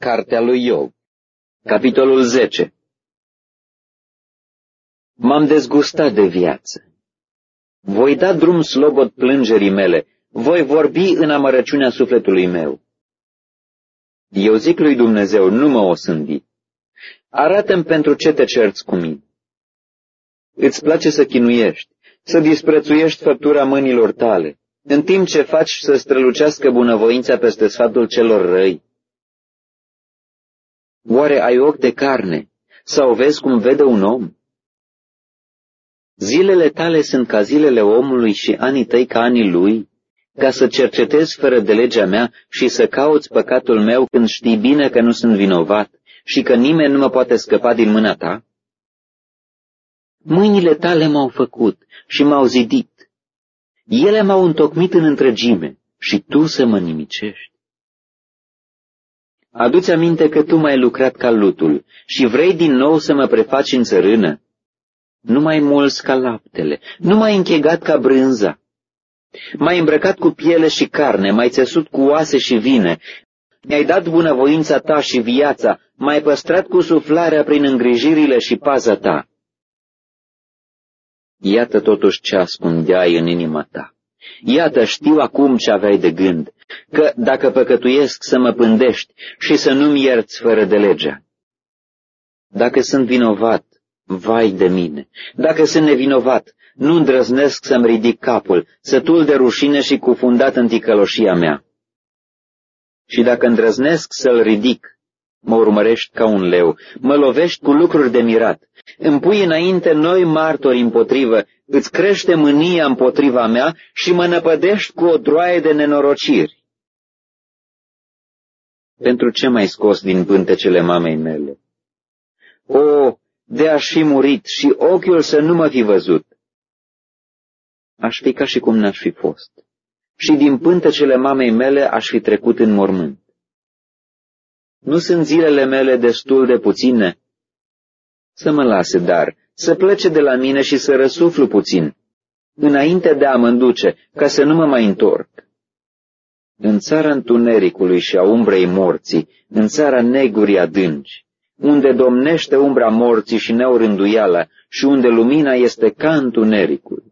Cartea lui Iov, capitolul 10. M-am dezgustat de viață. Voi da drum slobod plângerii mele, voi vorbi în amărăciunea sufletului meu. Eu zic lui Dumnezeu, nu mă osândi. Arată-mi pentru ce te cerți cu mine. Îți place să chinuiești, să disprețuiești făptura mâinilor tale, în timp ce faci să strălucească bunăvoința peste sfatul celor răi. Oare ai ochi de carne sau vezi cum vede un om? Zilele tale sunt ca zilele omului și anii tăi ca anii lui, ca să cercetezi fără de legea mea și să cauți păcatul meu când știi bine că nu sunt vinovat și că nimeni nu mă poate scăpa din mâna ta? Mâinile tale m-au făcut și m-au zidit. Ele m-au întocmit în întregime și tu să mă nimicești. Adu-ți aminte că tu m-ai lucrat ca lutul și vrei din nou să mă prefaci în țărână? Nu mai mulți ca laptele, nu m-ai închegat ca brânza. M-ai îmbrăcat cu piele și carne, m-ai țesut cu oase și vine, mi-ai dat bunăvoința ta și viața, m-ai păstrat cu suflarea prin îngrijirile și paza ta. Iată totuși ce ascundeai în inima ta. Iată, știu acum ce aveai de gând, că dacă păcătuiesc să mă pândești și să nu-mi ierți fără de legea. Dacă sunt vinovat, vai de mine! Dacă sunt nevinovat, nu îndrăznesc să-mi ridic capul, sătul de rușine și cufundat în ticăloșia mea. Și dacă îndrăznesc să-l ridic, mă urmărești ca un leu, mă lovești cu lucruri de mirat, îmi pui înainte noi martori împotrivă, îți crește mânia împotriva mea și mă năpădești cu o droaie de nenorociri. Pentru ce m-ai scos din pântecele mamei mele? O, de-aș fi murit și ochiul să nu mă fi văzut! Aș fi ca și cum n-aș fi fost, și din pântecele mamei mele aș fi trecut în mormânt. Nu sunt zilele mele destul de puține? Să mă lase, dar, să plece de la mine și să răsuflu puțin, înainte de a mă înduce, ca să nu mă mai întorc. În țara întunericului și a umbrei morții, în țara negurii adânci, unde domnește umbra morții și neorânduiala și unde lumina este ca întunericul.